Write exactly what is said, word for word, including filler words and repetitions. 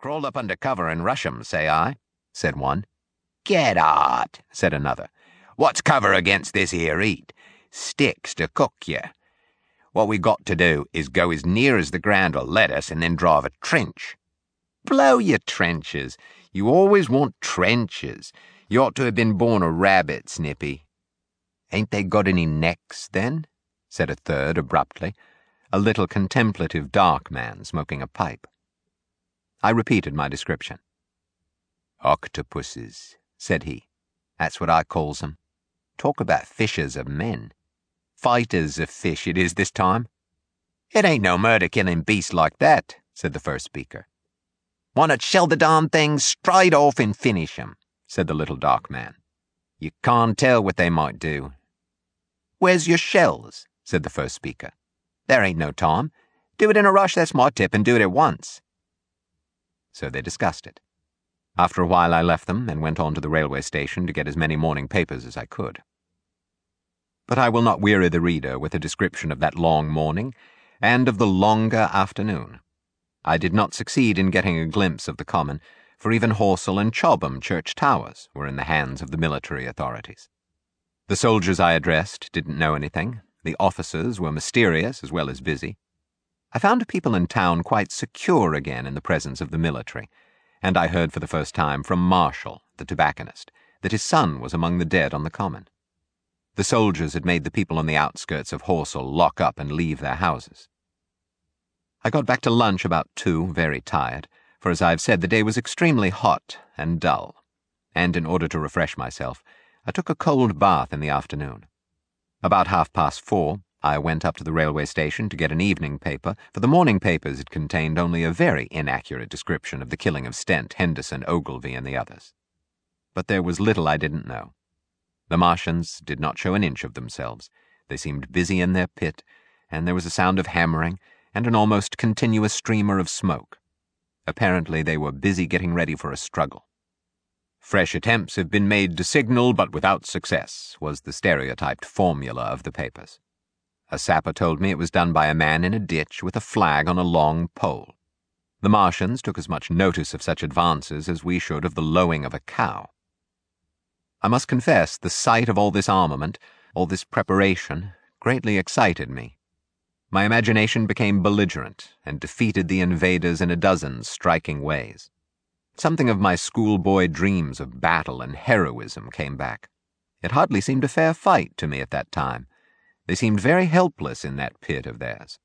Crawl up under cover and rush 'em, say I, said one. Get out, said another. What's cover against this here heat? Sticks to cook ye. What we got to do is go as near as the ground will let us and then drive a trench. Blow your trenches. You always want trenches. You ought to have been born a rabbit, Snippy. Ain't they got any necks, then? Said a third abruptly, a little contemplative dark man smoking a pipe. I repeated my description. Octopuses, said he. That's what I calls 'em. Talk about fishers of men. Fighters of fish it is this time. It ain't no murder-killing beast like that, said the first speaker. Want to shell the darn things straight off and finish 'em, said the little dark man. You can't tell what they might do. Where's your shells, said the first speaker. There ain't no time. Do it in a rush, that's my tip, and do it at once. So they discussed it. After a while I left them and went on to the railway station to get as many morning papers as I could. But I will not weary the reader with a description of that long morning and of the longer afternoon. I did not succeed in getting a glimpse of the common, for even Horsell and Chobham church towers were in the hands of the military authorities. The soldiers I addressed didn't know anything. The officers were mysterious as well as busy. I found people in town quite secure again in the presence of the military, and I heard for the first time from Marshall, the tobacconist, that his son was among the dead on the common. The soldiers had made the people on the outskirts of Horsell lock up and leave their houses. I got back to lunch about two, very tired, for as I have said, the day was extremely hot and dull, and in order to refresh myself, I took a cold bath in the afternoon. About half past four, I went up to the railway station to get an evening paper, for the morning papers had contained only a very inaccurate description of the killing of Stent, Henderson, Ogilvy, and the others. But there was little I didn't know. The Martians did not show an inch of themselves. They seemed busy in their pit, and there was a sound of hammering and an almost continuous streamer of smoke. Apparently they were busy getting ready for a struggle. Fresh attempts have been made to signal, but without success, was the stereotyped formula of the papers. A sapper told me it was done by a man in a ditch with a flag on a long pole. The Martians took as much notice of such advances as we should of the lowing of a cow. I must confess the sight of all this armament, all this preparation, greatly excited me. My imagination became belligerent and defeated the invaders in a dozen striking ways. Something of my schoolboy dreams of battle and heroism came back. It hardly seemed a fair fight to me at that time. They seemed very helpless in that pit of theirs.